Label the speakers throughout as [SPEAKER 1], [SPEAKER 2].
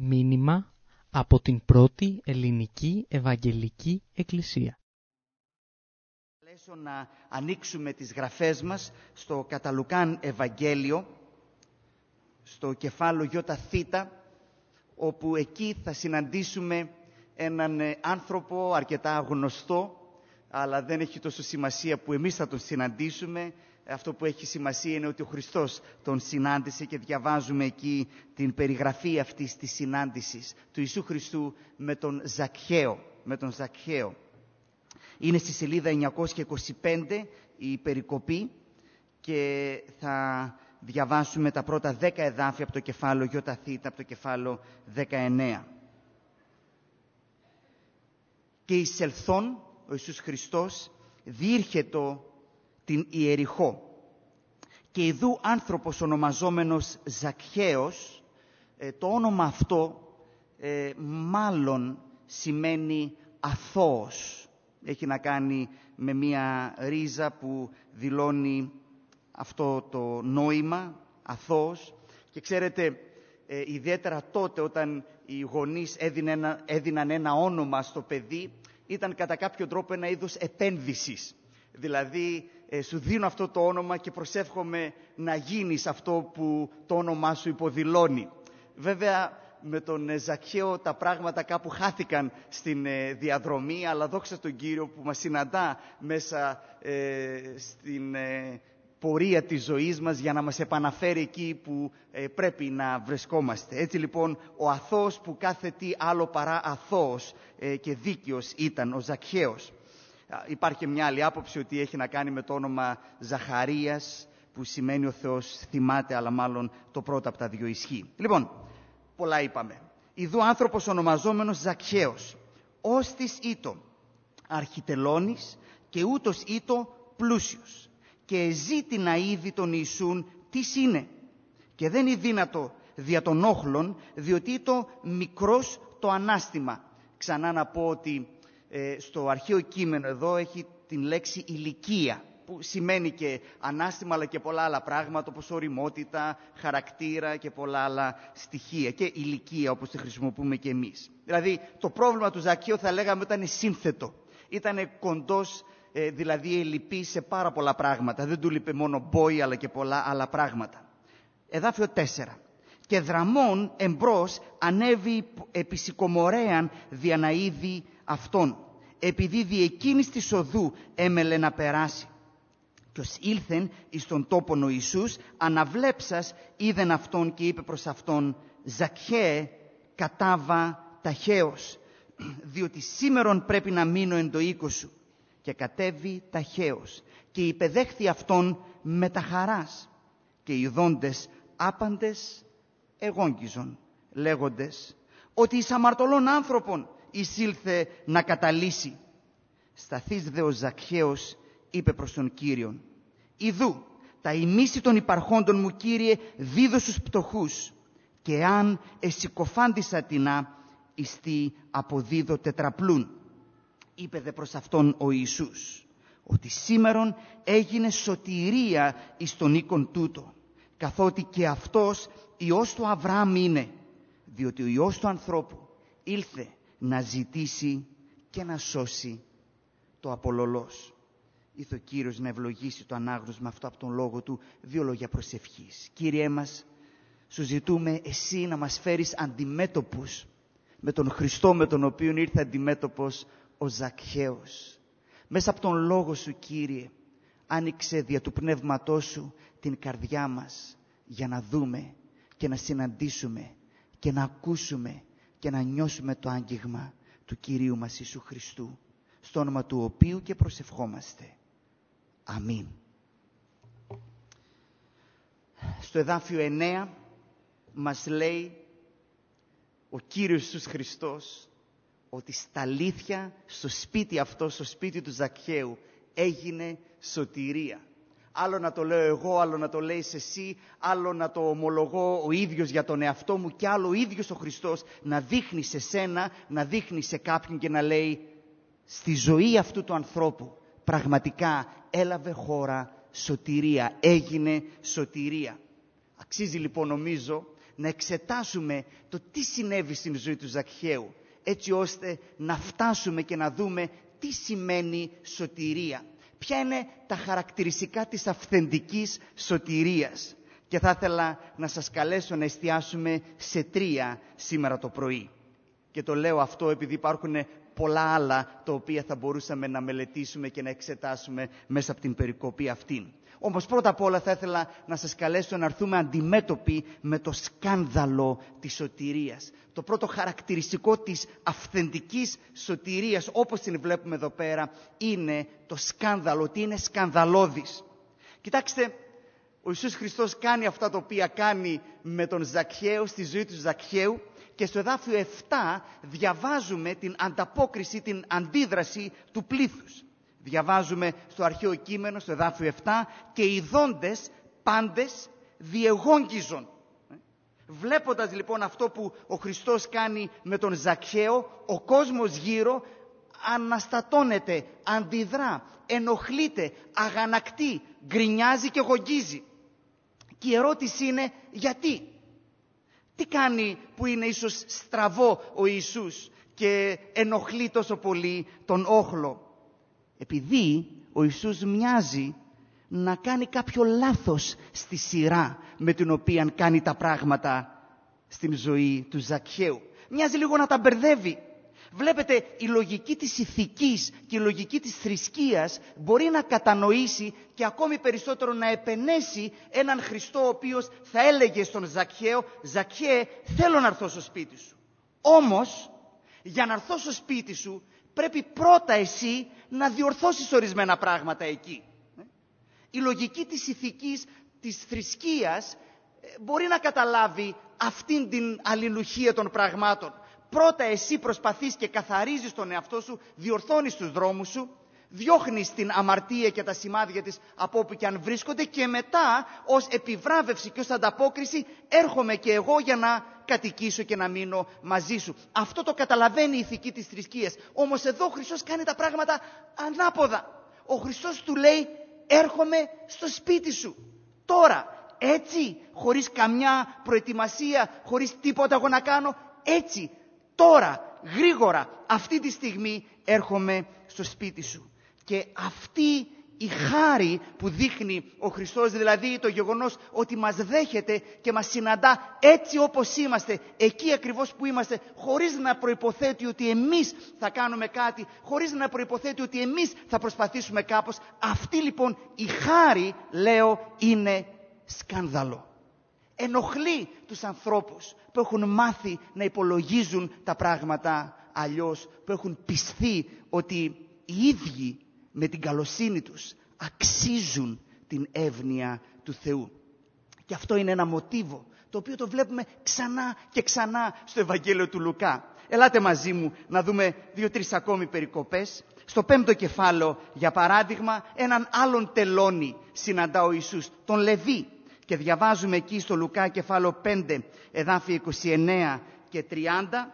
[SPEAKER 1] Μήνυμα από την πρώτη ελληνική Ευαγγελική Εκκλησία.
[SPEAKER 2] Να ανοίξουμε τις γραφές μας στο κατά Λουκάν Ευαγγέλιο, στο κεφάλαιο Ιθ, όπου εκεί θα συναντήσουμε έναν άνθρωπο αρκετά γνωστό, αλλά δεν έχει τόσο σημασία που εμείς θα τον συναντήσουμε. Αυτό που έχει σημασία είναι ότι ο Χριστός τον συνάντησε και διαβάζουμε εκεί την περιγραφή αυτής της συνάντησης του Ιησού Χριστού με τον Ζακχαίο. Είναι στη σελίδα 925 η περικοπή και θα διαβάσουμε τα πρώτα 10 εδάφια από το κεφάλαιο Ιθ, από το κεφάλαιο 19. Και εισελθών ο Ιησούς Χριστός διήρχετο την Ιεριχώ. Και ιδού άνθρωπος ονομαζόμενος Ζακχαίος, το όνομα αυτό μάλλον σημαίνει αθώος. Έχει να κάνει με μία ρίζα που δηλώνει αυτό το νόημα, αθώος. Και ξέρετε, ιδιαίτερα τότε όταν οι γονείς έδιναν ένα όνομα στο παιδί, ήταν κατά κάποιο τρόπο ένα είδος επένδυσης. Δηλαδή, σου δίνω αυτό το όνομα και προσεύχομαι να γίνεις αυτό που το όνομά σου υποδηλώνει. Βέβαια, με τον Ζακχαίο τα πράγματα κάπου χάθηκαν στην διαδρομή, αλλά δόξα τον Κύριο που μας συναντά μέσα στην πορεία της ζωής μας για να μας επαναφέρει εκεί που πρέπει να βρισκόμαστε. Έτσι λοιπόν, ο αθώος που κάθε τι άλλο παρά αθώος και δίκαιος ήταν ο Ζακχαίος. Υπάρχει μια άλλη άποψη ότι έχει να κάνει με το όνομα Ζαχαρίας, που σημαίνει ο Θεός θυμάται, αλλά μάλλον το πρώτο από τα δύο ισχύει. Λοιπόν, πολλά είπαμε. Ιδού άνθρωπος ονομαζόμενος Ζακχαίος, όστις ήτο αρχιτελώνης και ούτως ήτο πλούσιος. Και ζήτηνα ήδη τον Ιησούν τι είναι. Και δεν είναι δύνατο δια των όχλων, διότι ήτο μικρός το ανάστημα. Ξανά να πω ότι στο αρχαίο κείμενο εδώ έχει την λέξη ηλικία, που σημαίνει και ανάστημα αλλά και πολλά άλλα πράγματα, όπως ωριμότητα, χαρακτήρα και πολλά άλλα στοιχεία, και ηλικία όπως τη χρησιμοποιούμε και εμείς. Δηλαδή το πρόβλημα του Ζακχαίου θα λέγαμε ήταν σύνθετο. Ήταν κοντός, δηλαδή ελλειπής σε πάρα πολλά πράγματα. Δεν του λείπε μόνο μπόι αλλά και πολλά άλλα πράγματα. Εδάφιο 4. Και δραμών εμπρός ανέβη επί σικομορέαν δια να είδη αυτόν, επειδή δι' εκείνης της οδού έμελε να περάσει. Και ως ήλθεν εις τον τόπον ο Ιησούς, αναβλέψας είδεν αυτόν και είπε προς αυτόν, Ζακχαίε, κατάβα ταχαίως, διότι σήμερον πρέπει να μείνω εν το οίκο σου. Και κατέβη ταχαίως και υπεδέχθη αυτόν με τα χαράς. Και οι ειδώντες άπαντες εγόγγιζον, λέγοντες ότι εις αμαρτωλών άνθρωπον εισήλθε να καταλύσει. Σταθείς δε ο Ζακχαίος είπε προς τον Κύριον, ιδού τα ημίση των υπαρχόντων μου, Κύριε, δίδω στους πτωχούς, και αν εσυκοφάντησα τεινά, ιστή αποδίδω τετραπλούν. Είπε δε προς αυτόν ο Ιησούς, ότι σήμερον έγινε σωτηρία εις τον οίκον τούτο, καθότι και αυτός Υιός του Αβραάμ είναι, διότι ο Υιός του ανθρώπου ήλθε να ζητήσει και να σώσει το απολωλός. Ήρθε ο Κύριος να ευλογήσει το ανάγνωσμα αυτό από τον λόγο του. Δύο λόγια προσευχής. Κύριέ μας, σου ζητούμε εσύ να μας φέρεις αντιμέτωπους με τον Χριστό με τον οποίο ήρθε αντιμέτωπος ο Ζακχαίος. Μέσα από τον λόγο σου, Κύριε, άνοιξε δια του πνεύματός σου την καρδιά μας για να δούμε και να συναντήσουμε και να ακούσουμε και να νιώσουμε το άγγιγμα του Κυρίου μας Ιησού Χριστού, στο όνομα του οποίου και προσευχόμαστε. Αμήν. Στο εδάφιο 9 μας λέει ο Κύριος Ιησούς Χριστός ότι στα αλήθεια στο σπίτι αυτό, στο σπίτι του Ζακχαίου, έγινε σωτηρία. Άλλο να το λέω εγώ, άλλο να το λέεις εσύ, άλλο να το ομολογώ ο ίδιος για τον εαυτό μου και άλλο ο ίδιος ο Χριστός να δείχνει σε σένα, να δείχνει σε κάποιον και να λέει στη ζωή αυτού του ανθρώπου πραγματικά έλαβε χώρα σωτηρία, έγινε σωτηρία. Αξίζει λοιπόν νομίζω να εξετάσουμε το τι συνέβη στην ζωή του Ζακχαίου, έτσι ώστε να φτάσουμε και να δούμε τι σημαίνει σωτηρία. Ποια είναι τα χαρακτηριστικά της αυθεντικής σωτηρίας. Και θα ήθελα να σας καλέσω να εστιάσουμε σε 3 σήμερα το πρωί. Και το λέω αυτό επειδή υπάρχουν πολλά άλλα τα οποία θα μπορούσαμε να μελετήσουμε και να εξετάσουμε μέσα από την περικοπή αυτήν. Όμως πρώτα απ' όλα θα ήθελα να σας καλέσω να έρθουμε αντιμέτωποι με το σκάνδαλο της σωτηρίας. Το πρώτο χαρακτηριστικό της αυθεντικής σωτηρίας, όπως την βλέπουμε εδώ πέρα, είναι το σκάνδαλο, ότι είναι σκανδαλώδης. Κοιτάξτε, ο Ιησούς Χριστός κάνει αυτά τα οποία κάνει με τον Ζακχαίο, στη ζωή του Ζακχαίου, και στο εδάφιο 7 διαβάζουμε την ανταπόκριση, την αντίδραση του πλήθους. Διαβάζουμε στο αρχαίο κείμενο, στο εδάφιο 7, και οι ειδώντες πάντες διεγόγγιζον. Βλέποντας λοιπόν αυτό που ο Χριστός κάνει με τον Ζακχαίο, ο κόσμος γύρω αναστατώνεται, αντιδρά, ενοχλείται, αγανακτεί, γκρινιάζει και γογγίζει. Και η ερώτηση είναι γιατί. Τι κάνει που είναι ίσως στραβό ο Ιησούς και ενοχλεί τόσο πολύ τον όχλο? Επειδή ο Ιησούς μοιάζει να κάνει κάποιο λάθος στη σειρά με την οποία κάνει τα πράγματα στην ζωή του Ζακχαίου. Μοιάζει λίγο να τα μπερδεύει. Βλέπετε, η λογική της ηθικής και η λογική της θρησκείας μπορεί να κατανοήσει και ακόμη περισσότερο να επενέσει έναν Χριστό ο οποίος θα έλεγε στον Ζακχαίο: «Ζακχαίε, θέλω να έρθω στο σπίτι σου. Όμως, για να έρθω στο σπίτι σου, πρέπει πρώτα εσύ να διορθώσεις ορισμένα πράγματα εκεί». Η λογική της ηθικής, της θρησκείας μπορεί να καταλάβει αυτήν την αλληλουχία των πραγμάτων. Πρώτα εσύ προσπαθείς και καθαρίζεις τον εαυτό σου, διορθώνεις τους δρόμους σου, διώχνεις την αμαρτία και τα σημάδια της από όπου και αν βρίσκονται, και μετά ως επιβράβευση και ως ανταπόκριση έρχομαι και εγώ για να κατοικήσω και να μείνω μαζί σου. Αυτό το καταλαβαίνει η ηθική της θρησκείας. Όμως εδώ ο Χριστός κάνει τα πράγματα ανάποδα. Ο Χριστός του λέει: έρχομαι στο σπίτι σου. Τώρα, έτσι, χωρίς καμιά προετοιμασία, χωρίς τίποτα εγώ να κάνω, έτσι, τώρα, γρήγορα, αυτή τη στιγμή έρχομαι στο σπίτι σου. Και αυτή η χάρη που δείχνει ο Χριστός, δηλαδή το γεγονός ότι μας δέχεται και μας συναντά έτσι όπως είμαστε, εκεί ακριβώς που είμαστε, χωρίς να προϋποθέτει ότι εμείς θα κάνουμε κάτι, χωρίς να προϋποθέτει ότι εμείς θα προσπαθήσουμε κάπως, αυτή λοιπόν η χάρη, λέω, είναι σκάνδαλο. Ενοχλεί τους ανθρώπους που έχουν μάθει να υπολογίζουν τα πράγματα αλλιώς, που έχουν πιστεί ότι οι ίδιοι με την καλοσύνη τους αξίζουν την εύνοια του Θεού. Και αυτό είναι ένα μοτίβο το οποίο το βλέπουμε ξανά και ξανά στο Ευαγγέλιο του Λουκά. Ελάτε μαζί μου να δούμε 2-3 ακόμη περικοπές. Στο 5ο κεφάλαιο, για παράδειγμα, έναν άλλον τελώνη συναντά ο Ιησούς, τον Λεβί. Και διαβάζουμε εκεί στο Λουκά κεφάλαιο 5, εδάφια 29 και 30,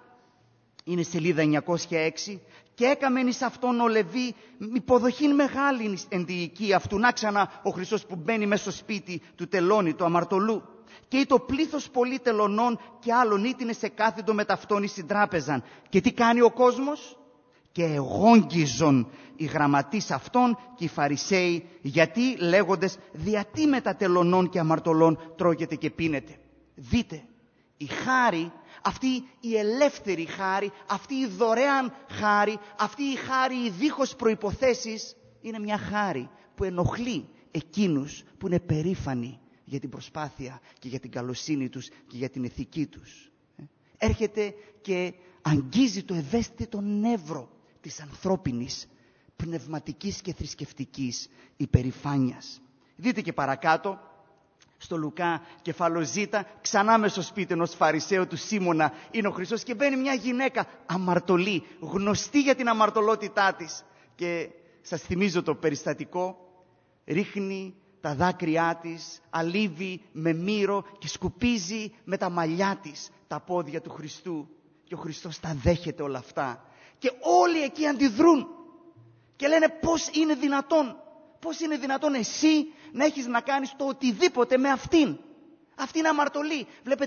[SPEAKER 2] είναι σελίδα 906. «Και έκαμεν εις αυτόν ο Λεβί υποδοχήν μεγάλη εν τη οικία αυτού». Να ξανά ο Χριστός που μπαίνει μέσα στο σπίτι του τελώνη, του αμαρτωλού. «Και το πλήθος πολλοί τελωνών και άλλων ήτινε σε κάθετο με ταυτόν εις την τράπεζαν». Και τι κάνει ο κόσμος? «Και εγόγγιζον οι γραμματείς αυτών και οι Φαρισαίοι, γιατί λέγοντες, διατί με τα τελωνών και αμαρτωλών τρώγεται και πίνεται». Δείτε, η χάρη, αυτή η ελεύθερη χάρη, αυτή η δωρεάν χάρη, αυτή η χάρη δίχως προϋποθέσεις, είναι μια χάρη που ενοχλεί εκείνους που είναι περήφανοι για την προσπάθεια και για την καλοσύνη τους και για την ηθική τους. Έρχεται και αγγίζει το ευαίσθητο νεύρο της ανθρώπινης, πνευματικής και θρησκευτικής υπερηφάνειας. Δείτε και παρακάτω, στο Λουκά κεφάλαιο Ζ, ξανά μες στο σπίτι ενός Φαρισαίου του Σίμωνα είναι ο Χριστός και μπαίνει μια γυναίκα αμαρτωλή, γνωστή για την αμαρτωλότητά της. Και σας θυμίζω το περιστατικό, ρίχνει τα δάκρυά της, αλείβει με μύρο και σκουπίζει με τα μαλλιά της τα πόδια του Χριστού. Και ο Χριστός τα δέχεται όλα αυτά. Και όλοι εκεί αντιδρούν και λένε: πώς είναι δυνατόν, πώς είναι δυνατόν εσύ να έχεις να κάνεις το οτιδήποτε με αυτήν? Αυτή είναι αμαρτωλή. Βλέπετε,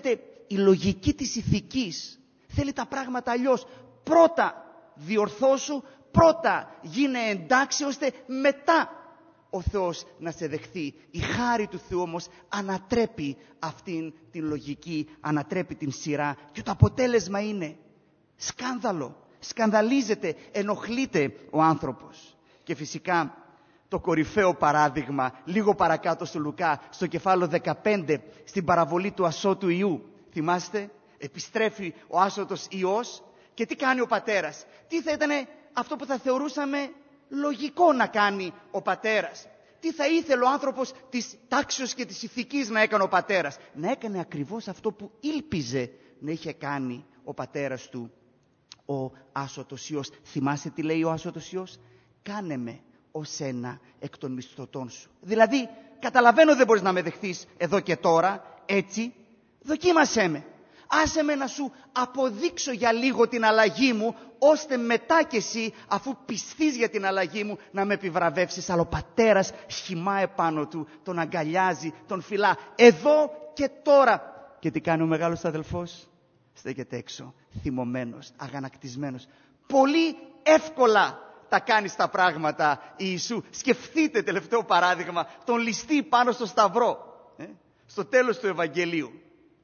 [SPEAKER 2] η λογική της ηθικής θέλει τα πράγματα αλλιώς. Πρώτα διορθώσου, πρώτα γίνε εντάξει, ώστε μετά ο Θεός να σε δεχθεί. Η χάρη του Θεού όμως ανατρέπει αυτήν την λογική, ανατρέπει την σειρά και το αποτέλεσμα είναι σκάνδαλο. Σκανδαλίζεται, ενοχλείται ο άνθρωπος. Και φυσικά το κορυφαίο παράδειγμα, λίγο παρακάτω στο Λουκά, στο κεφάλαιο 15, στην παραβολή του ασώτου Ιού. Θυμάστε, επιστρέφει ο άσωτος Υιός και τι κάνει ο πατέρας? Τι θα ήταν αυτό που θα θεωρούσαμε λογικό να κάνει ο πατέρας? Τι θα ήθελε ο άνθρωπος της τάξεως και της ηθικής να έκανε ο πατέρας? Να έκανε ακριβώς αυτό που ήλπιζε να είχε κάνει ο πατέρας του, ο άσωτος Υιός. Θυμάστε τι λέει ο άσωτος Υιός? Κάνε με ως ένα εκ των μισθωτών σου. Δηλαδή, καταλαβαίνω δεν μπορείς να με δεχθείς εδώ και τώρα, έτσι, δοκίμασέ με. Άσε με να σου αποδείξω για λίγο την αλλαγή μου, ώστε μετά κι εσύ, αφού πιστείς για την αλλαγή μου, να με επιβραβεύσεις. Αλλά ο πατέρας σχημά επάνω του, τον αγκαλιάζει, τον φυλά. Εδώ και τώρα. Και τι κάνει ο μεγάλος αδελφός? Στέκεται έξω, θυμωμένος, αγανακτισμένος. Πολύ εύκολα τα κάνεις τα πράγματα, Ιησού. Σκεφτείτε, τελευταίο παράδειγμα, τον ληστή πάνω στο σταυρό, στο τέλος του Ευαγγελίου.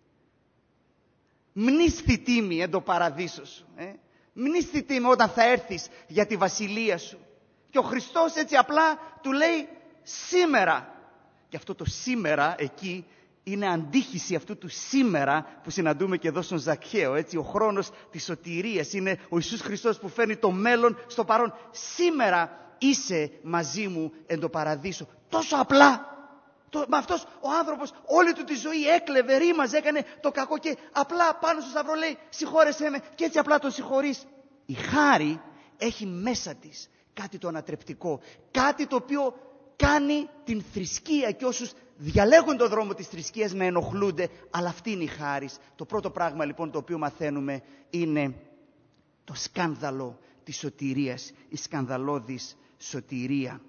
[SPEAKER 2] Μνήσθη τίμη εν το παραδείσο σου. Μνήσθη τίμη όταν θα έρθεις για τη βασιλεία σου. Και ο Χριστός έτσι απλά του λέει σήμερα. Και αυτό το σήμερα εκεί είναι αντίχηση αυτού του σήμερα που συναντούμε και εδώ στον Ζακχαίο. Έτσι, ο χρόνος της σωτηρίας είναι ο Ιησούς Χριστός που φέρνει το μέλλον στο παρόν. Σήμερα είσαι μαζί μου εν το παραδείσο. Τόσο απλά. Μα αυτός ο άνθρωπος όλη του τη ζωή έκλεβε, ρήμαζε, έκανε το κακό και απλά πάνω στο σταυρό λέει συγχώρεσέ με και έτσι απλά τον συγχωρείς. Η χάρη έχει μέσα της κάτι το ανατρεπτικό, κάτι το οποίο κάνει την θρησκεία και όσους διαλέγουν τον δρόμο της θρησκείας να ενοχλούνται, αλλά αυτή είναι η χάρις. Το πρώτο πράγμα λοιπόν το οποίο μαθαίνουμε είναι το σκάνδαλο της σωτηρίας, η σκανδαλώδης σωτηρία.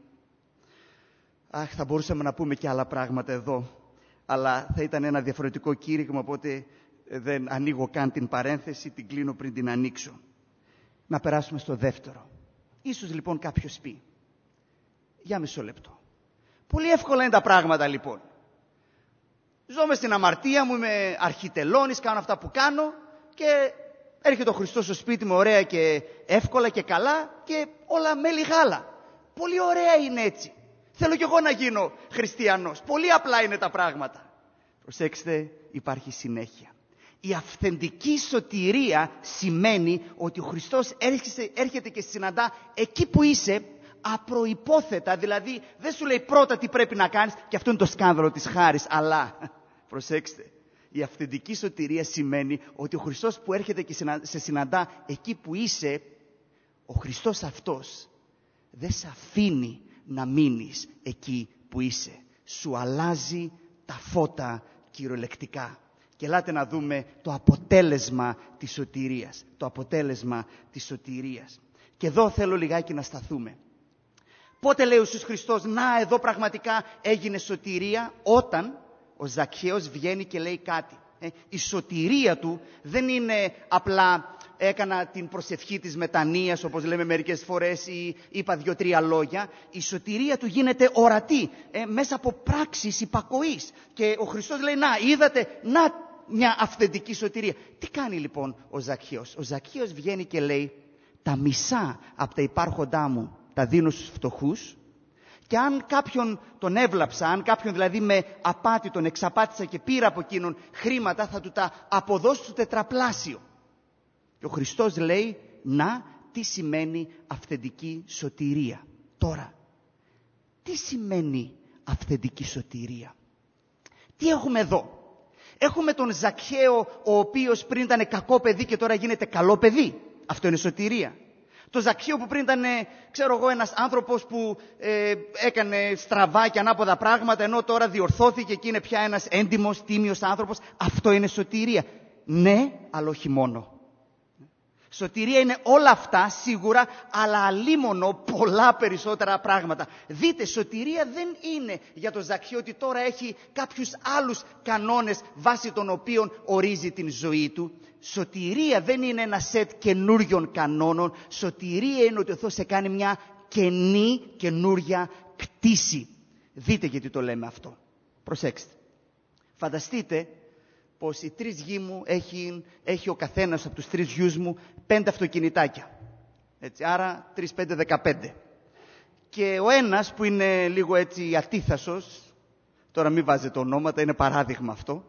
[SPEAKER 2] Αχ, θα μπορούσαμε να πούμε και άλλα πράγματα εδώ, αλλά θα ήταν ένα διαφορετικό κήρυγμα, οπότε δεν ανοίγω καν την παρένθεση, την κλείνω πριν την ανοίξω. Να περάσουμε στο δεύτερο. Ίσως λοιπόν κάποιος πει, για μισό λεπτό. Πολύ εύκολα είναι τα πράγματα λοιπόν. Ζω μες στην αμαρτία μου, είμαι αρχιτελώνης, κάνω αυτά που κάνω και έρχεται ο Χριστός στο σπίτι μου ωραία και εύκολα και καλά και όλα μέλι γάλα. Πολύ ωραία είναι έτσι. Θέλω κι εγώ να γίνω χριστιανός. Πολύ απλά είναι τα πράγματα. Προσέξτε, υπάρχει συνέχεια. Η αυθεντική σωτηρία σημαίνει ότι ο Χριστός έρχεται και συναντά εκεί που είσαι απροϋπόθετα. Δηλαδή δεν σου λέει πρώτα τι πρέπει να κάνεις και αυτό είναι το σκάνδαλο της χάρης. Αλλά, προσέξτε, η αυθεντική σωτηρία σημαίνει ότι ο Χριστός που έρχεται και σε συναντά εκεί που είσαι, ο Χριστός αυτός δεν σε αφήνει να μείνεις εκεί που είσαι. Σου αλλάζει τα φώτα κυριολεκτικά. Και ελάτε να δούμε το αποτέλεσμα της σωτηρίας. Το αποτέλεσμα της σωτηρίας. Και εδώ θέλω λιγάκι να σταθούμε. Πότε λέει ο Ιησούς Χριστός, να εδώ πραγματικά έγινε σωτηρία? Όταν ο Ζακχαίος βγαίνει και λέει κάτι. Η σωτηρία του δεν είναι απλά έκανα την προσευχή της μετανοίας, όπως λέμε μερικές φορές, ή είπα 2-3 λόγια. Η σωτηρία του γίνεται ορατή, μέσα από πράξεις υπακοής. Και ο Χριστός λέει, να, είδατε, να μια αυθεντική σωτηρία. Τι κάνει λοιπόν ο Ζακχαίος? Ο Ζακχαίος βγαίνει και λέει, τα μισά από τα υπάρχοντά μου τα δίνω στους φτωχούς και αν κάποιον τον έβλαψα, αν κάποιον δηλαδή με απάτη τον εξαπάτησα και πήρα από εκείνον χρήματα, θα του τα αποδώσω στο τετραπλάσιο. Και ο Χριστός λέει, να, τι σημαίνει αυθεντική σωτηρία. Τώρα, τι σημαίνει αυθεντική σωτηρία? Τι έχουμε εδώ? Έχουμε τον Ζακχαίο, ο οποίος πριν ήταν κακό παιδί και τώρα γίνεται καλό παιδί. Αυτό είναι σωτηρία. Το Ζακχαίο που πριν ήταν, ξέρω εγώ, ένας άνθρωπος που έκανε στραβά και ανάποδα πράγματα, ενώ τώρα διορθώθηκε και είναι πια ένας έντιμος, τίμιος άνθρωπος. Αυτό είναι σωτηρία. Ναι, αλλά όχι μόνο. Σωτηρία είναι όλα αυτά σίγουρα, αλλά αλίμονο πολλά περισσότερα πράγματα. Δείτε, σωτηρία δεν είναι για τον Ζακχαίο ότι τώρα έχει κάποιους άλλους κανόνες βάσει των οποίων ορίζει την ζωή του. Σωτηρία δεν είναι ένα σετ καινούριων κανόνων. Σωτηρία είναι ότι ο Θεός σε κάνει μια καινούρια κτήση. Δείτε γιατί το λέμε αυτό. Προσέξτε. Φανταστείτε πως οι 3 γη μου έχει ο καθένας από τους 3 γιους μου 5 αυτοκινητάκια. Έτσι, άρα 3, 5, 15. Και ο ένας που είναι λίγο έτσι ατίθασος, τώρα μην βάζετε ονόματα, είναι παράδειγμα αυτό,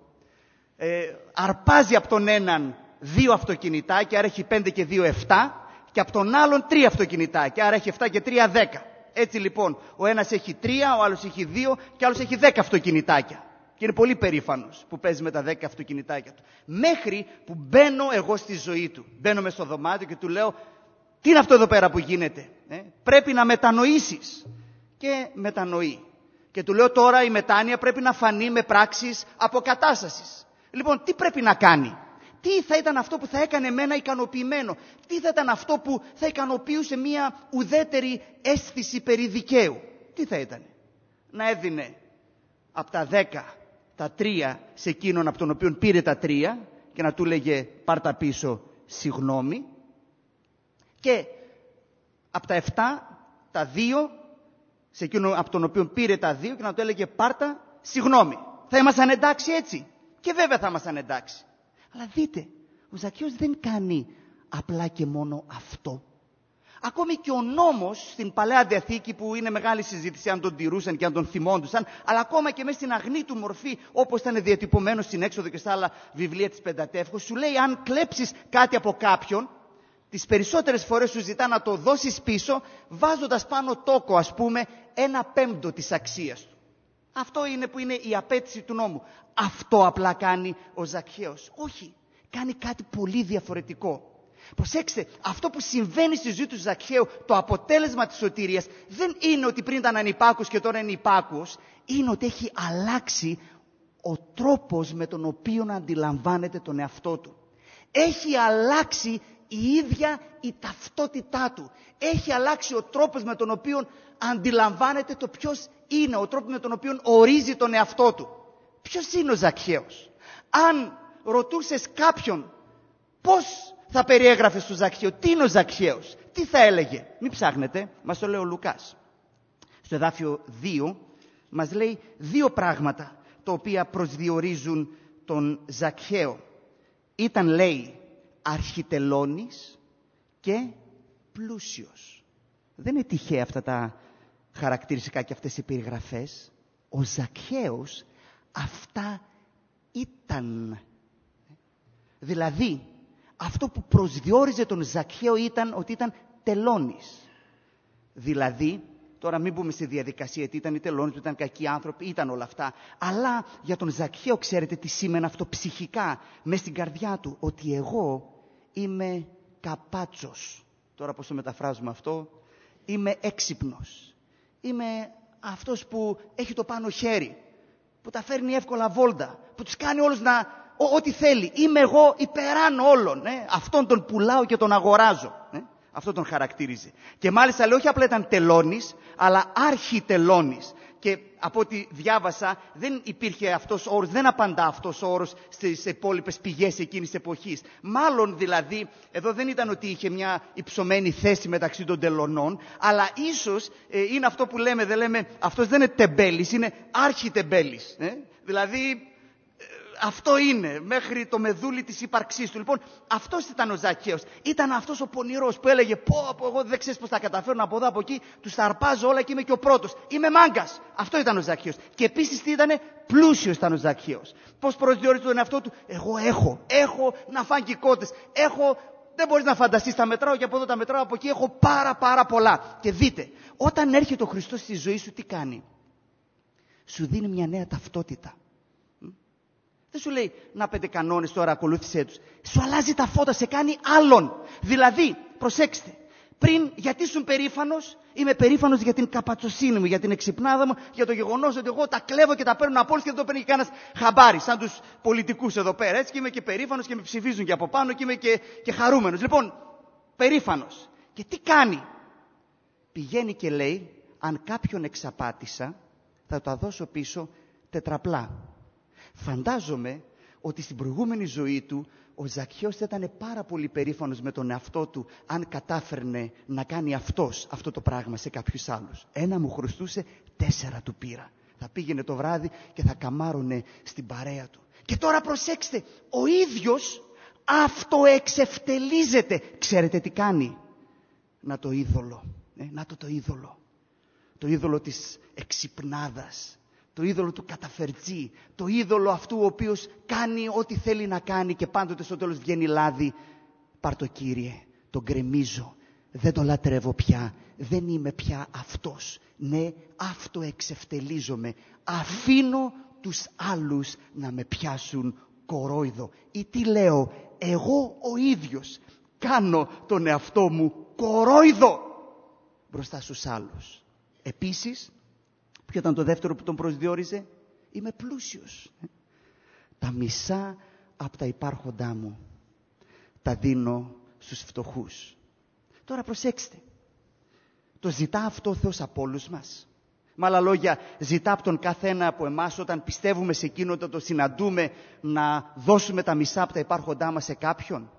[SPEAKER 2] αρπάζει από τον έναν 2 αυτοκινητάκια, άρα έχει 5 και 2, 7, και από τον άλλον 3 αυτοκινητάκια, άρα έχει 7 και 3, 10. Έτσι λοιπόν, ο ένας έχει 3, ο άλλος έχει 2 και ο άλλος έχει 10 αυτοκινητάκια. Και είναι πολύ περήφανος που παίζει με τα 10 αυτοκινητάκια του. Μέχρι που μπαίνω εγώ στη ζωή του. Μπαίνω μες στο δωμάτιο και του λέω, τι είναι αυτό εδώ πέρα που γίνεται. Πρέπει να μετανοήσεις. Και μετανοεί. Και του λέω τώρα η μετάνοια πρέπει να φανεί με πράξεις αποκατάστασης. Λοιπόν, τι πρέπει να κάνει. Τι θα ήταν αυτό που θα έκανε εμένα ικανοποιημένο. Τι θα ήταν αυτό που θα ικανοποιούσε μια ουδέτερη αίσθηση περί δικαίου. Τι θα ήταν. Να έδινε από τα 10 τα 3 σε εκείνον από τον οποίο πήρε τα 3 και να του λέγε πάρ' τα πίσω, συγγνώμη. Και από τα 7 τα 2 σε εκείνον από τον οποίο πήρε τα 2 και να του έλεγε πάρ' τα, συγγνώμη. Θα ήμασταν εντάξει έτσι. Και βέβαια θα ήμασταν εντάξει. Αλλά δείτε, ο Ζακχαίος δεν κάνει απλά και μόνο αυτό. Ακόμη και ο νόμος στην Παλαιά Διαθήκη, που είναι μεγάλη συζήτηση αν τον τηρούσαν και αν τον θυμόντουσαν, αλλά ακόμα και μέσα στην αγνή του μορφή, όπως ήταν διατυπωμένο στην Έξοδο και στα άλλα βιβλία της Πεντατεύχου, σου λέει αν κλέψεις κάτι από κάποιον, τις περισσότερες φορές σου ζητά να το δώσεις πίσω, βάζοντας πάνω τόκο, ας πούμε, 1/5 της αξίας του. Αυτό είναι που είναι η απέτηση του νόμου. Αυτό απλά κάνει ο Ζακχαίος. Όχι, κάνει κάτι πολύ διαφορετικό. Προσέξτε, αυτό που συμβαίνει στη ζωή του Ζακχαίου, το αποτέλεσμα της σωτηρίας, δεν είναι ότι πριν ήταν ανυπάκουος και τώρα είναι υπάκουος, είναι ότι έχει αλλάξει ο τρόπος με τον οποίο αντιλαμβάνεται τον εαυτό του. Έχει αλλάξει η ίδια η ταυτότητά του. Έχει αλλάξει ο τρόπος με τον οποίο αντιλαμβάνεται το ποιος είναι, ο τρόπος με τον οποίο ορίζει τον εαυτό του. Ποιος είναι ο Ζακχαίος. Αν ρωτούσες κάποιον πώς θα περιέγραφε στο Ζακχαίο, τι είναι ο Ζακχαίος, τι θα έλεγε. Μην ψάχνετε, μας το λέει ο Λουκάς. Στο εδάφιο 2 μας λέει 2 πράγματα τα οποία προσδιορίζουν τον Ζακχαίο. Ήταν, λέει, αρχιτελώνης και πλούσιος. Δεν είναι τυχαία αυτά τα χαρακτηριστικά και αυτές οι περιγραφές. Ο Ζακχαίος αυτά ήταν. Δηλαδή, αυτό που προσδιόριζε τον Ζακχαίο ήταν ότι ήταν τελώνης. Δηλαδή, τώρα μην μπούμε στη διαδικασία τι ήταν οι τελώνες, ήταν κακοί άνθρωποι, ήταν όλα αυτά. Αλλά για τον Ζακχαίο ξέρετε τι σήμαινε αυτό ψυχικά, μες στην καρδιά του, ότι εγώ είμαι καπάτσος. Τώρα πώς το μεταφράζουμε αυτό. Είμαι έξυπνος. Είμαι αυτός που έχει το πάνω χέρι, που τα φέρνει εύκολα βόλτα, που τους κάνει όλους να... Ό,τι θέλει. Είμαι εγώ υπεράνω όλων. Αυτόν τον πουλάω και τον αγοράζω. Αυτό τον χαρακτήριζε. Και μάλιστα λέει όχι απλά ήταν τελώνης, αλλά αρχιτελώνης. Και από ό,τι διάβασα δεν υπήρχε αυτός ο όρος, δεν απαντά αυτός ο όρος στις υπόλοιπες πηγές εκείνης της εποχής. Μάλλον δηλαδή, εδώ δεν ήταν ότι είχε μια υψωμένη θέση μεταξύ των τελωνών, αλλά ίσως είναι αυτό που λέμε, δεν λέμε, αυτός δεν είναι τεμπέλης, είναι αρχιτεμπέλης. Δηλαδή... Αυτό είναι, μέχρι το μεδούλι της ύπαρξής του. Λοιπόν, αυτός ήταν ο Ζακχαίος. Ήταν αυτός ο πονηρός που έλεγε πω, εγώ δεν ξέρεις πώς θα καταφέρω από εδώ, από εκεί, τους τα αρπάζω όλα και είμαι και ο πρώτος. Είμαι μάγκας. Αυτό ήταν ο Ζακχαίος. Και επίσης τι ήτανε, πλούσιος ήταν ο Ζακχαίος. Πώς προσδιορίζει τον εαυτό του, εγώ έχω να φάνε και οι κότες. Δεν μπορείς να φανταστείς, τα μετράω και από εδώ τα μετράω, από εκεί έχω πάρα πολλά. Και δείτε, όταν έρχεται ο Χριστός στη ζωή σου, τι κάνει. Σου δίνει μια νέα ταυτότητα. Δεν σου λέει να 5 κανόνες τώρα ακολούθησέ τους. Σου αλλάζει τα φώτα, σε κάνει άλλον. Δηλαδή, προσέξτε, πριν γιατί ήσουν περήφανος, είμαι περήφανος για την καπατσοσύνη μου, για την εξυπνάδα μου, για το γεγονός ότι εγώ τα κλέβω και τα παίρνω από όλους και δεν το παίρνει κανένας χαμπάρι, σαν τους πολιτικούς εδώ πέρα. Έτσι και είμαι και περήφανος και με ψηφίζουν και από πάνω και είμαι και χαρούμενος. Λοιπόν, περήφανος. Και τι κάνει? Πηγαίνει και λέει, αν κάποιον εξαπάτησα, θα το δώσω πίσω τετραπλά. Φαντάζομαι ότι στην προηγούμενη ζωή του ο Ζακχαίος θα ήταν πάρα πολύ περήφανος με τον εαυτό του αν κατάφερνε να κάνει αυτό το πράγμα σε κάποιους άλλους. 1 μου χρωστούσε, 4 του πήρα. Θα πήγαινε το βράδυ και θα καμάρωνε στην παρέα του. Και τώρα προσέξτε, ο ίδιος αυτοεξευτελίζεται. Ξέρετε τι κάνει? Να το είδωλο. Να το είδωλο. Το είδωλο της εξυπνάδας. Το είδωλο του καταφερτζή. Το είδωλο αυτού ο οποίος κάνει ό,τι θέλει να κάνει και πάντοτε στο τέλος βγαίνει λάδι. Πάρ' το, Κύριε, τον γκρεμίζω. Δεν το λατρεύω πια. Δεν είμαι πια αυτός. Ναι, αυτοεξευτελίζομαι. Αφήνω τους άλλους να με πιάσουν κορόιδο. Ή τι λέω? Εγώ ο ίδιος κάνω τον εαυτό μου κορόιδο μπροστά στους άλλους. Επίσης, ποιο ήταν το δεύτερο που τον προσδιορίζε? Είμαι πλούσιος. Τα μισά από τα υπάρχοντά μου τα δίνω στους φτωχούς. Τώρα προσέξτε. Το ζητά αυτό ο Θεός από όλους μας? Με άλλα λόγια, ζητά από τον καθένα από εμάς όταν πιστεύουμε σε εκείνο, όταν το συναντούμε, να δώσουμε τα μισά από τα υπάρχοντά μας σε κάποιον?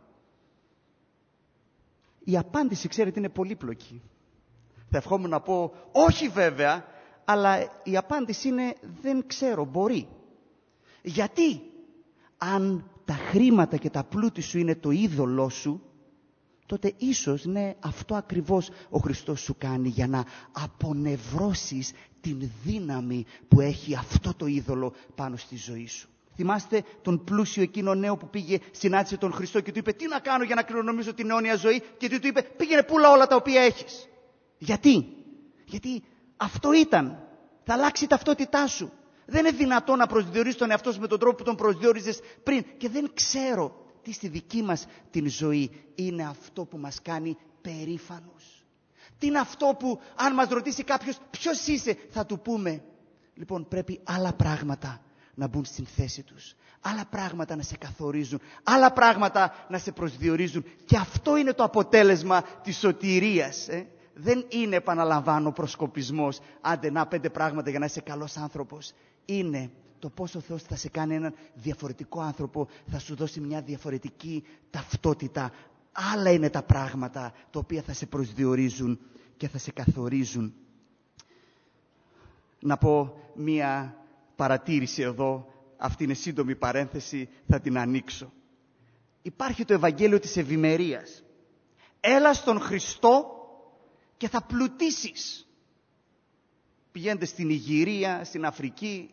[SPEAKER 2] Η απάντηση, ξέρετε, είναι πολύπλοκη. Θα ευχόμουν να πω όχι βέβαια, αλλά η απάντηση είναι δεν ξέρω, μπορεί. Γιατί αν τα χρήματα και τα πλούτη σου είναι το είδωλό σου, τότε ίσως ναι, αυτό ακριβώς ο Χριστός σου κάνει για να απονευρώσεις την δύναμη που έχει αυτό το είδωλο πάνω στη ζωή σου. Θυμάστε τον πλούσιο εκείνο νέο που πήγε, συνάντησε τον Χριστό και του είπε τι να κάνω για να κληρονομήσω την αιώνια ζωή, και του είπε πήγαινε πούλα όλα τα οποία έχεις. Γιατί αυτό ήταν. Θα αλλάξει η ταυτότητά σου. Δεν είναι δυνατόν να προσδιορίσεις τον εαυτό σου με τον τρόπο που τον προσδιορίζεις πριν. Και δεν ξέρω τι στη δική μας την ζωή είναι αυτό που μας κάνει περήφανος. Τι είναι αυτό που αν μας ρωτήσει κάποιος ποιος είσαι, θα του πούμε λοιπόν πρέπει άλλα πράγματα να μπουν στην θέση τους. Άλλα πράγματα να σε καθορίζουν. Άλλα πράγματα να σε προσδιορίζουν. Και αυτό είναι το αποτέλεσμα της σωτηρίας. Δεν είναι, επαναλαμβάνω, προσκοπισμός. Άντε να 5 πράγματα για να είσαι καλός άνθρωπος. Είναι το πώς ο Θεός θα σε κάνει έναν διαφορετικό άνθρωπο, θα σου δώσει μια διαφορετική ταυτότητα. Άλλα είναι τα πράγματα τα οποία θα σε προσδιορίζουν και θα σε καθορίζουν. Να πω μια παρατήρηση εδώ, αυτή είναι σύντομη παρένθεση, θα την ανοίξω. Υπάρχει το Ευαγγέλιο της ευημερίας. Έλα στον Χριστό και θα πλουτίσεις. Πηγαίνετε στην Ιγυρία, στην Αφρική,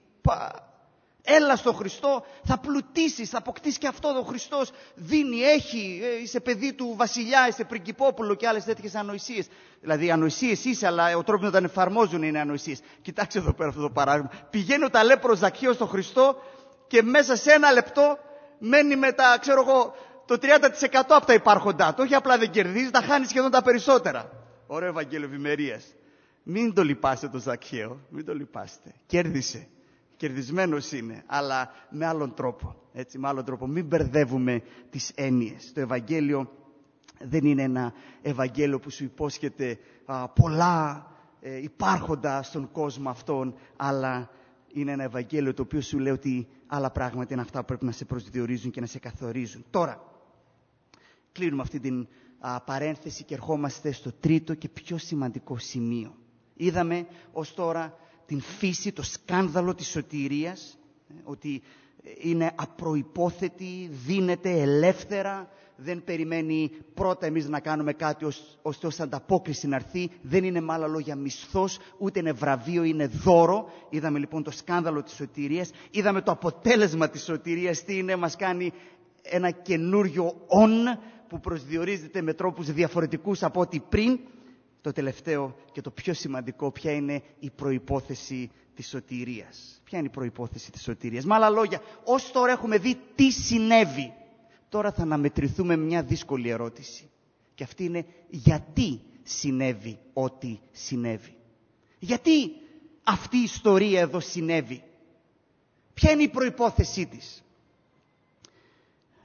[SPEAKER 2] έλα στον Χριστό, θα πλουτίσεις, θα αποκτήσεις και αυτό. Ο Χριστός δίνει, έχει, είσαι παιδί του βασιλιά, είσαι πριγκιπόπουλο και άλλες τέτοιες ανοησίες. Δηλαδή ανοησίες είσαι, αλλά ο τρόπος να τα εφαρμόζουν είναι ανοησίες. Κοιτάξτε εδώ πέρα αυτό το παράδειγμα. Πηγαίνει ο ταλέπρος Ζακχαίος στον Χριστό και μέσα σε 1 λεπτό μένει με τα, ξέρω εγώ, το 30% από τα υπάρχοντά του. Όχι απλά δεν κερδίζει, τα χάνει σχεδόν τα περισσότερα. Ωραίο Ευαγγέλιο ευημερίας. Μην το λυπάστε το Ζακχαίο, μην το λυπάστε. Κέρδισε. Κερδισμένος είναι, αλλά με άλλον τρόπο. Έτσι, με άλλον τρόπο. Μην μπερδεύουμε τις έννοιες. Το Ευαγγέλιο δεν είναι ένα Ευαγγέλιο που σου υπόσχεται πολλά υπάρχοντα στον κόσμο αυτόν, αλλά είναι ένα Ευαγγέλιο το οποίο σου λέει ότι άλλα πράγματα είναι αυτά που πρέπει να σε προσδιορίζουν και να σε καθορίζουν. Τώρα, κλείνουμε αυτή την παρένθεση και ερχόμαστε στο τρίτο και πιο σημαντικό σημείο. Είδαμε ως τώρα την φύση, το σκάνδαλο της σωτηρίας, ότι είναι απροϋπόθετη, δίνεται ελεύθερα, δεν περιμένει πρώτα εμείς να κάνουμε κάτι ώστε ως ανταπόκριση να έρθει, δεν είναι με άλλα λόγια μισθός, ούτε είναι βραβείο, είναι δώρο. Είδαμε λοιπόν το σκάνδαλο της σωτηρίας, είδαμε το αποτέλεσμα της σωτηρίας, τι είναι, μας κάνει ένα καινούριο που προσδιορίζεται με τρόπους διαφορετικούς από ό,τι πριν. Το τελευταίο και το πιο σημαντικό, ποια είναι η προϋπόθεση της σωτηρίας. Ποια είναι η προϋπόθεση της σωτηρίας? Με άλλα λόγια, ως τώρα έχουμε δει τι συνέβη. Τώρα θα αναμετρηθούμε με μια δύσκολη ερώτηση. Και αυτή είναι γιατί συνέβη ό,τι συνέβη. Γιατί αυτή η ιστορία εδώ συνέβη. Ποια είναι η προϋπόθεσή της?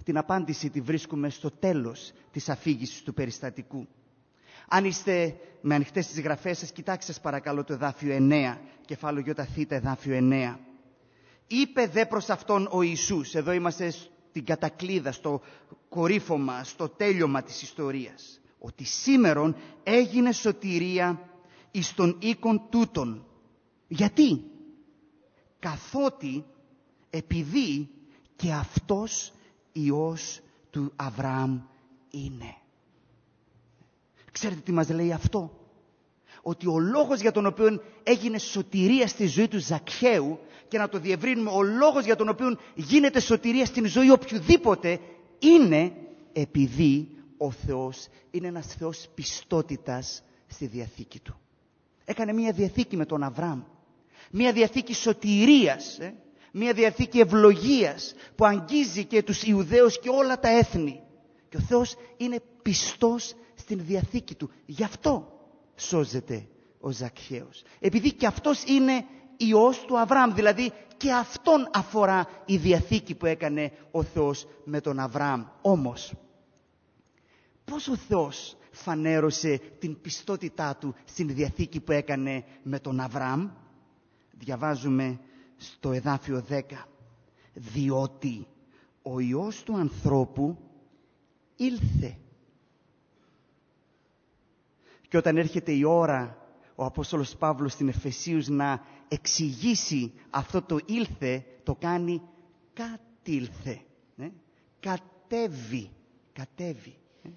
[SPEAKER 2] Την απάντηση τη βρίσκουμε στο τέλος της αφήγησης του περιστατικού. Αν είστε με ανοιχτές τις γραφές σας, κοιτάξτε σας παρακαλώ το εδάφιο 9, κεφάλαιο ΙΘ, εδάφιο 9. Είπε δε προς αυτόν ο Ιησούς, εδώ είμαστε στην κατακλείδα, στο κορύφωμα, στο τέλειωμα της ιστορίας, ότι σήμερον έγινε σωτηρία εις των οίκων τούτων. Γιατί? Καθότι επειδή και αυτός Υιός του Αβραάμ είναι. Ξέρετε τι μας λέει αυτό? Ότι ο λόγος για τον οποίο έγινε σωτηρία στη ζωή του Ζακχαίου, και να το διευρύνουμε, ο λόγος για τον οποίο γίνεται σωτηρία στην ζωή οποιοδήποτε, είναι επειδή ο Θεός είναι ένας Θεός πιστότητας στη Διαθήκη Του. Έκανε μία διαθήκη με τον Αβραάμ, μία διαθήκη σωτηρίας, μία διαθήκη ευλογίας που αγγίζει και τους Ιουδαίους και όλα τα έθνη. Και ο Θεός είναι πιστός στην Διαθήκη Του. Γι' αυτό σώζεται ο Ζακχαίος. Επειδή και αυτός είναι Υιός του Αβραάμ, δηλαδή και αυτόν αφορά η Διαθήκη που έκανε ο Θεός με τον Αβραάμ. Όμως, πώς ο Θεός φανέρωσε την πιστότητά Του στην Διαθήκη που έκανε με τον Αβραάμ? Διαβάζουμε στο εδάφιο 10. Διότι ο Υιός του ανθρώπου ήλθε. Και όταν έρχεται η ώρα ο Απόστολος Παύλος στην Εφεσίους να εξηγήσει αυτό το ήλθε, το κάνει κατήλθε. Κατέβη.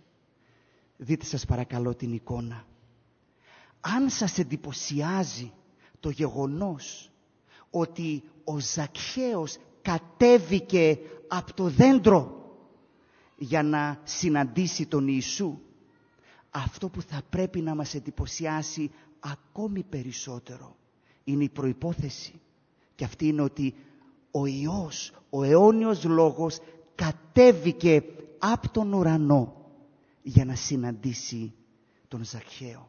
[SPEAKER 2] Δείτε σας παρακαλώ την εικόνα. Αν σας εντυπωσιάζει το γεγονός ότι ο Ζακχαίος κατέβηκε από το δέντρο για να συναντήσει τον Ιησού, αυτό που θα πρέπει να μας εντυπωσιάσει ακόμη περισσότερο είναι η προϋπόθεση. Και αυτή είναι ότι ο Υιός, ο αιώνιος Λόγος, κατέβηκε από τον ουρανό για να συναντήσει τον Ζακχαίο.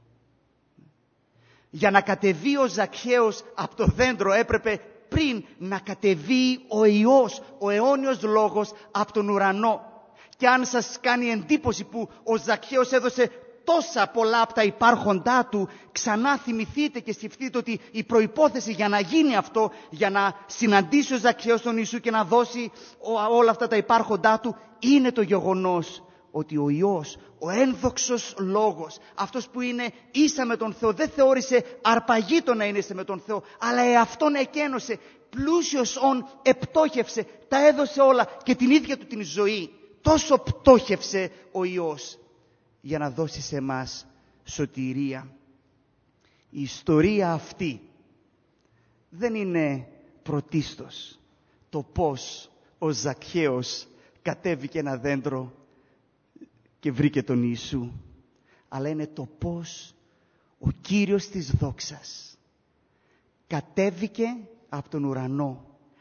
[SPEAKER 2] Για να κατεβεί ο Ζακχαίος από το δέντρο έπρεπε πριν να κατεβεί ο Υιός, ο αιώνιος Λόγος, από τον ουρανό. Και αν σας κάνει εντύπωση που ο Ζακχαίος έδωσε τόσα πολλά από τα υπάρχοντά του, ξανά θυμηθείτε και σκεφτείτε ότι η προϋπόθεση για να γίνει αυτό, για να συναντήσει ο Ζακχαίος τον Ιησού και να δώσει όλα αυτά τα υπάρχοντά του, είναι το γεγονός ότι ο Υιός, ο ένδοξος Λόγος, αυτός που είναι ίσα με τον Θεό, δεν θεώρησε αρπαγή το να είναι ίσα με τον Θεό, αλλά εαυτόν εκένωσε, πλούσιος ον επτόχευσε, τα έδωσε όλα και την ίδια του την ζωή. Τόσο πτώχευσε ο Υιός για να δώσει σε εμάς σωτηρία. Η ιστορία αυτή δεν είναι πρωτίστως το πώς ο Ζακχαίος κατέβηκε ένα δέντρο και βρήκε τον Ιησού, αλλά είναι το πώς ο Κύριος της δόξας κατέβηκε από τον ουρανό,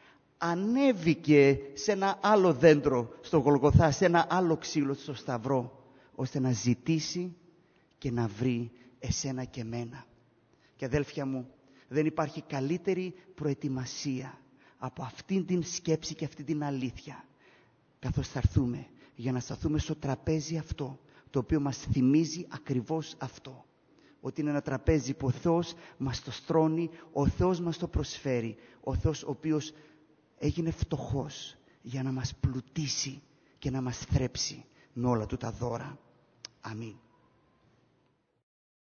[SPEAKER 2] ανέβηκε σε ένα άλλο δέντρο στο Γολγοθά, σε ένα άλλο ξύλο στο Σταυρό, ώστε να ζητήσει και να βρει εσένα και μένα. Και αδέλφια μου, δεν υπάρχει καλύτερη προετοιμασία από αυτήν την σκέψη και αυτήν την αλήθεια, καθώς θα έρθουμε για να σταθούμε στο τραπέζι αυτό, το οποίο μας θυμίζει ακριβώς αυτό. Ότι είναι ένα τραπέζι που ο Θεός μας το στρώνει, ο Θεός μας το προσφέρει, ο Θεός ο οποίος έγινε φτωχός για να μας πλουτίσει και να μας θρέψει με όλα του τα δώρα. Αμήν.